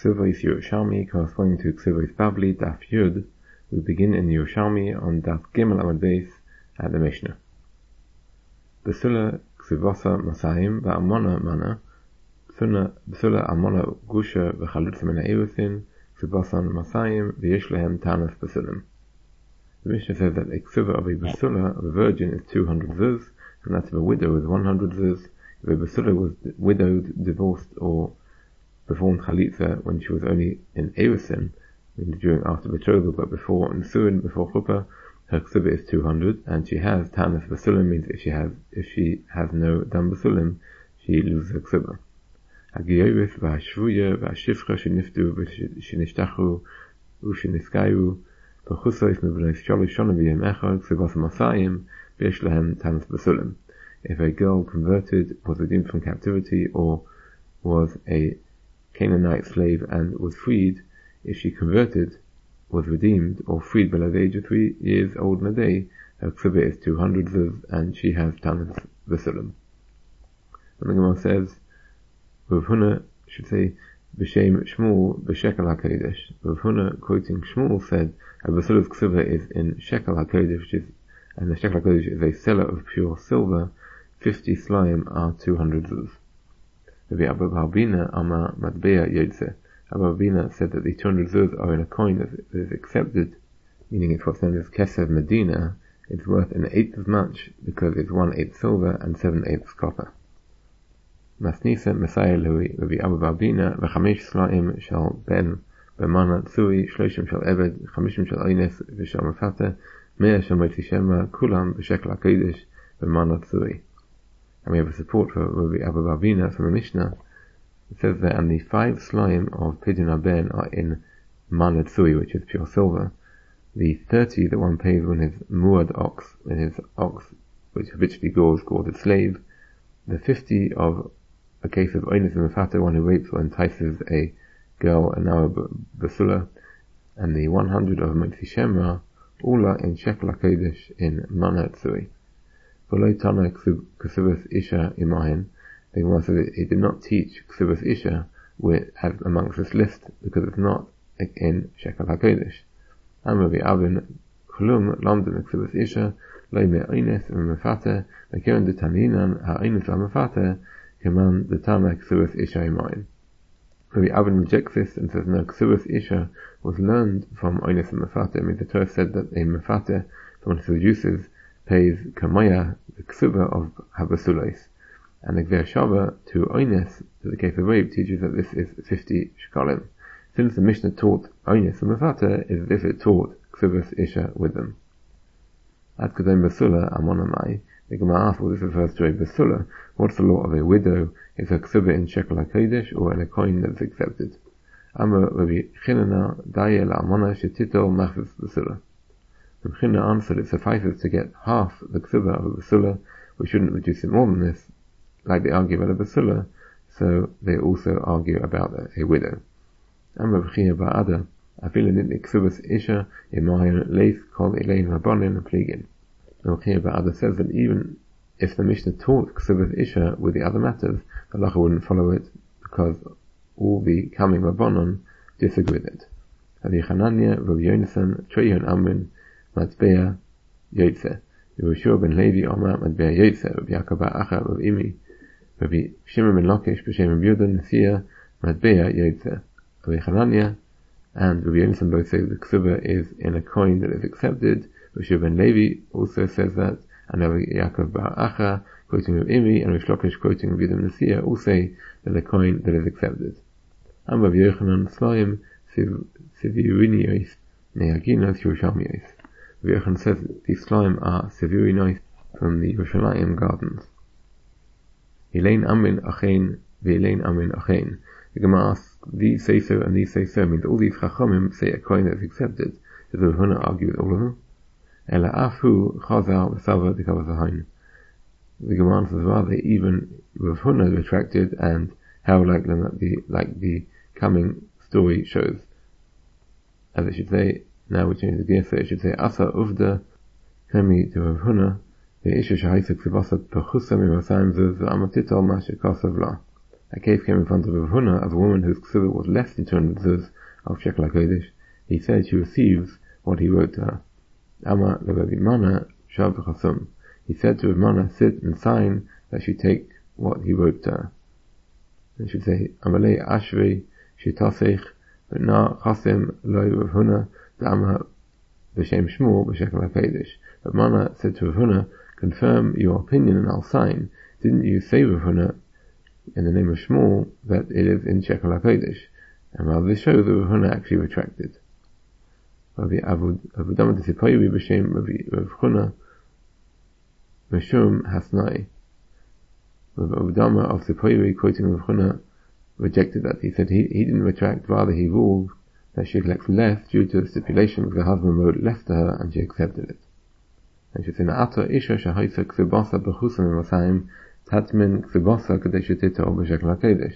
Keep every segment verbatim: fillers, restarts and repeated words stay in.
Ksuvos Yerushalmi corresponding to Ksuvos Babli, Daf Yud. We begin in Yerushalmi on Daf Gimel Amud Beis at the Mishnah. Besula Ksuvosa Masayim Va'amona Mana Besula Amona Gusha V'chalutza Min Ha'erusin Ksuvosa Masayim V'yesh Lehem Tanas Besulim. The Mishnah says that a Ksuva of a Besula, of a virgin, is two hundred zuz, and that of a widow is one hundred zuz. If a Besula was widowed, divorced, or performed chalitza when she was only in Erusin, during after betrothal, but before Nisuin, before Chuppah, her ksuba is two hundred, and she has Tanas Basulim, means if she has if she has no Dam Basulim, she loses her ksuba. Hagiyovis v'hashvuya v'hashifcha sheniftu v'shenishtachu v'sheniskayu v'chusois mev'nei shalosh shana v'yem echad ksubas masayim v'yesh lehem Tanas Basulim. If a girl converted, was redeemed from captivity, or was a Canaanite slave and was freed, if she converted, was redeemed, or freed below the age of three years old in a day, her ksuba is two hundred zuz, and she has Tanas Basulim. And the Gemara says, Rav Huna should say, B'shem Shmuel B'shekel HaKodesh. Rav Huna, quoting Shmuel, said, a Basulim's ksuba is in Shekel HaKodesh, which is, and the Shekel HaKodesh is a seller of pure silver. Fifty slime are two hundred zuz. Rabbi Abba Barbina Ama Matbeya Yodze. Abba Barbina said that the two hundred zuz are in a coin that is accepted, meaning it's what's known as Kesev Medina. It's worth an eighth as much because it's one eighth silver and seven eighths copper. Masnisa Messiah Lui Rabbi Abba Barbina V'chamesh Slaim Shal Ben B'mana Tsui Shloshim Shal Eved Chamishim Shal Oines V'shal Mefata Mea Shal Motzi Shema Kulam B'shekel HaKodesh B'mana Tsui. And we have a support for Rabbi Abba Barbina from the Mishnah. It says that, and the five slime of Pidyon Aben are in Mana Tsui, which is pure silver. The thirty that one pays when his muad ox, when his ox, which habitually gores, gores its slave. The fifty of a case of Oines and Mefata, one who rapes or entices a girl, and now a Basula. And the one hundred of Motzi Shema, all are in Shekel HaKodesh in Mana Tsui. V'lo Tana Ksubas Isha Imahin. The Gemara says that it did not teach Ksubas Isha with, as amongst this list, because it's not in Shekel HaKodesh. Am Rabbi Avin Kulum Lamdin Ksubas Isha Lo Me Oines Mefata V'keren de Taninan HaOines V'Mefata Keman de Tana Ksubas Isha Imahin. Rabbi Avin rejects this and says no, Ksubas Isha was learned from Oines and Mefata. I mean, the Torah said that a Mefata, someone who seduces, pays Kamaya, the Ksuba of Habasulos, and the Gver Shava to Oines, to the case of rape, teaches that this is fifty shkalim. Since the Mishnah taught Oines and Mefata, is as if it taught Ksubas Isha with them. At Kedem Basula, Amonamai, the Gemara asks, well, this refers to a Basula. What's the law of a widow? Is her Ksuba in Shekel HaKodesh or in a coin that is accepted? Amar Rabbi Chinana, Dayel Amona Shetitol Machzis Basula. The Chinna answered, it suffices to get half the ksuba of a basula. We shouldn't reduce it more than this, like they argue about a basula, so they also argue about a, a widow. Amar B'chia Ba'ada, Afila Nitni Ksubas Isha, Imahin Leith Kol Elain Rabbanin Pligin. B'chia Ba'ada says that even if the Mishnah taught Ksubas Isha with the other matters, the halacha wouldn't follow it, because all the coming Rabbanon disagree with it. Rabbi Chananya, Rabbi Yonasan, Treyon Amrin, Matbeya Yotze. Yehoshua ben Levi Omar Matbeya Yotze. Rabbi Yaakov bar Acha, Rabbi Imi, Rabbi Shimon ben Lakish, B'shem Rabbi Yehuda Nesiya Matbeya Yotze. Rabbi Chananya and Rabbi Yonasan both say the ksuba is in a coin that is accepted. Yehoshua ben Levi also says that, and Rabbi Yaakov bar Acha, quoting Rabbi Imi, and Rabbi Shlokish quoting Rabbi Yehuda Nesiya, all say that the coin that is accepted. And Rabbi Yochanan Slaim Sivirini Yois Nehaginos Yerushalmi Yois. Rabbi Yochanan says that these slime are severi nice from the Yerushalayim gardens. Elain Amin Achein V'Elain Amin Achein. The Gemara asks, these say so and these say so, means all these Chachamim say a coin that is accepted. Does Rav Huna argue with all of them? Ela Afu Chazar V'Sava D'Kavaz Hain. The Gemara says rather even Rav Huna retracted and held like the like the coming story shows. As it should say, now we change the gear, so it should say Asa Uvda Kemi to Rav Huna the Isha Shahaisa Ksivasat Pechusam Imasayim Zuz V'Amatitol Masha Kasav La. A case came in front of Rav Huna of a woman whose ksuba was less than two hundred zuz of shekel HaKodesh. He said she receives what he wrote to her. Amar leRav Mana shav v'chasum. He said to Rav Mana, sit and sign that she take what he wrote to her. And she would say, Amalei Ashvei Shitasech V'na Chasim Loi Rav Huna Da'amah V'Shem Shmuel V'Shekel HaKodesh. Rav Mana said to Rav Huna, confirm your opinion and I'll sign. Didn't you say, Rav Huna, in the name of Shmuel, that it is in Shekel HaKodesh? And rather this shows that Rav Huna actually retracted. Rabbi Avu Dama D'Sipayri B'Shem Rav Huna Meshum Hasnai. Rav Avu Dama of Sipayri, quoting Rav Huna, rejected that. He said he, he didn't retract, rather he ruled that she collects less due to the stipulation because her husband wrote less to her and she accepted it. And she said, Na'ata Isha Shahaisa Ksubasa B'Chusam V'Masayim Tatmin Ksubasa Kadeshetita B'Shekel HaKodesh.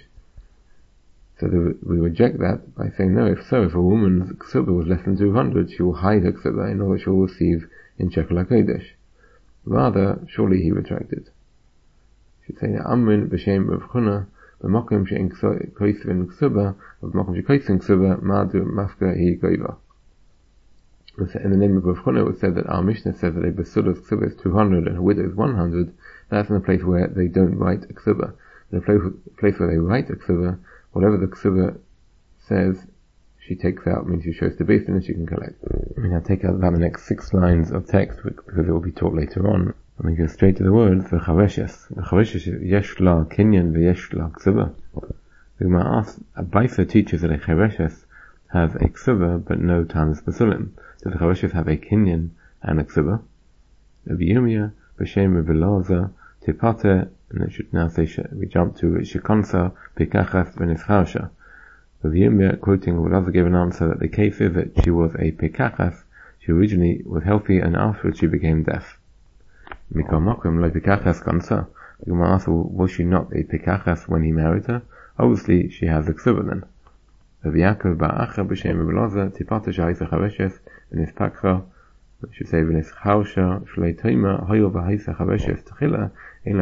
So the, we reject that by saying, no, if so, if a woman's ksuba was less than two hundred, she will hide her ksuba in order she will receive in Shekel HaKodesh. Rather, surely he retracted. She said, Amrin B'Shem Rav Huna B'Mokim She'en Koisvin Ksuba B'Mokim She'Koisvin Ksuba Ma'adu Mafka Hi Goiva. In the name of Rav Huna, it was said that our Mishnah says that a Basula's ksuba is two hundred and a widow is one hundred. That's in a place where they don't write a ksuba. In a place, place where they write a ksuba, whatever the ksuba says, she takes out, means she shows to Beis Din and she can collect. I mean, I'll take out about the next six lines of text because it will be taught later on. And we go straight to the words, v'chareshes. V'chareshes, yesh la kinyan v'yesh la ksuba. The Gemara asks, a Baisa teaches that a chareshes has a ksuba but no tanis basulim. Does the chareshes have a kinyan and a ksuba? Rabbi Yirmiyah, b'shem Rabbi Elazar, tipate, and it should now say, we jump to Shikonsa, Pikachas, V'nischarsha. Rabbi Yirmiyah, quoting Rabbi Elazar, gave an answer that the case is that she was a Pikachas, she originally was healthy and afterwards she became deaf. Mikol Mokum, lo Pikachas Konsa. The Gemara asked, was she not a Pikachas when he married her? Obviously she has a ksuba then. Rabbi Yaakov Ba'acha, b'shem Rabbi Elazar, tipate sha'isa chareshes, V'nispakcha, we should say V'nischarsha, Shlei Toima, Hoyo V'haisa chareshes, Tchila, the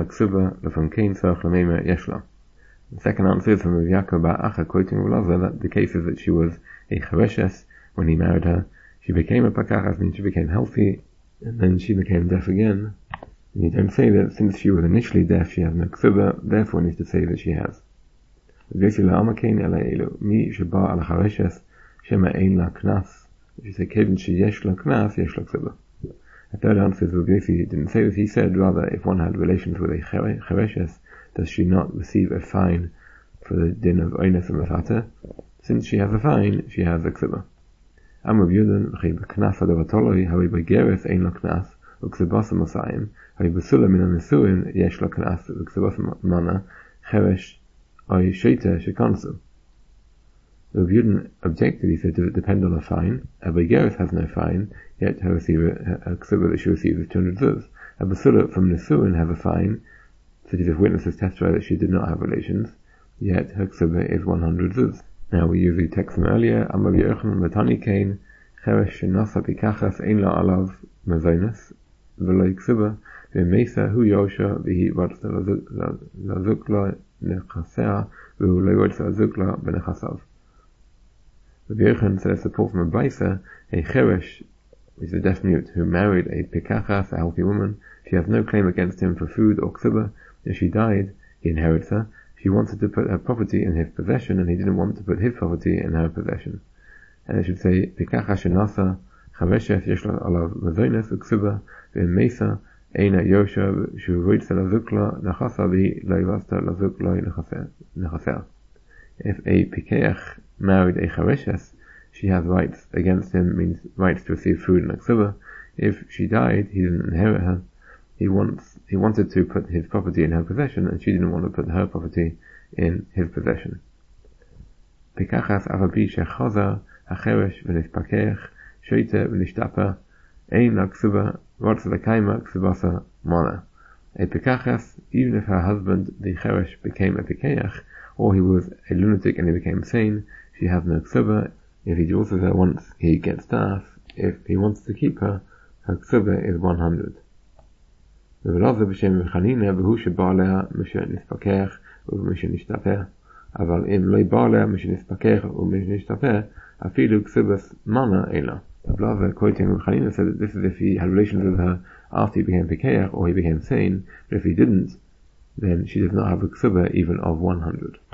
second answer is from Rav Yaakov Ba'acha, quoting Rav Elazar, that the case is that she was a chareshes when he married her. She became a pakachas, means she became healthy, and then she became deaf again. And you don't say that since she was initially deaf, she has no ksuba, therefore you need to say that she has. If you say kevin she yesh la knas, yesh la ksuba. A third answer is Rabbi Yossi didn't say this. He said rather, if one had relations with a chareshes, does she not receive a fine for the din of oines and mefata? Since she has a fine, she has a ksuba. Am Rabbi Yudan v'chei b'knas hadavatoloi havi b'geres ein lo knas u'ksubasa mosayim havi b'sula min ha-nesuin yesh lo knas u'ksubasa mana cheresh oy sheita shekonsu. Rabbi Yudan objected. He said, does it depend on a fine? A Begeris has no fine, yet her receiver, her ksuba that she receives is two hundred zuz. A Basula from Nesuin have a fine, such as if witnesses testify that she did not have relations, yet her ksuba is one hundred zuz. Now we use the text from earlier, Am Rabbi Yochanan Matani Kain, Cheresh Shenasa Pikachas Ein La Alav Mazonas, V'loi ksuba, V'mesa Hu Yosha, V'hi Vatsa Lazukla Nechasea, V'hu Loi Vatsa Lazukla B'nechasav. Rabbi Yochanan says support from a Baisa, a Cheresh, which is a deaf mute, who married a Pikachas, a healthy woman. She has no claim against him for food or ksuba. If she died, he inherits her. She wanted to put her property in his possession, and he didn't want to put his property in her possession. And it should say, Pikachas shenasa, Chareshes yeshla alav mazonas uksuba, v'mesa, eina yosha, shuvoitza lazukla, nachasa vi loivasta lazukla nachasea. If a Pikeach married a Chareshes, she has rights against him, means rights to receive food and ksuba. If she died, he didn't inherit her. He wants, he wanted to put his property in her possession, and she didn't want to put her property in his possession. Pikachas avabi shechaza hacheresh v'nispakech shoite v'nishtapa ein la ksuba rotz l'kaima ksubasa mana. A Pikachas, even if her husband the cheresh became a Pikeach, or he was a lunatic and he became sane, she has no ksuba. If he divorces her once, he gets staff. If he wants to keep her, her ksuba is one hundred. Rabbi Elazar b'shem Chanina v'hu sheba aleha m'she nispakech ומשנשתפר. אבל אם לא בא לה משנספקר ומשנשתפר, אפילו כסובס mana אין לה. Ablava quoting Reb Chanina said that this is if he had relations with her after he became Pikeach or he became sane, but if he didn't, then she does not have a ksuba even of one hundred.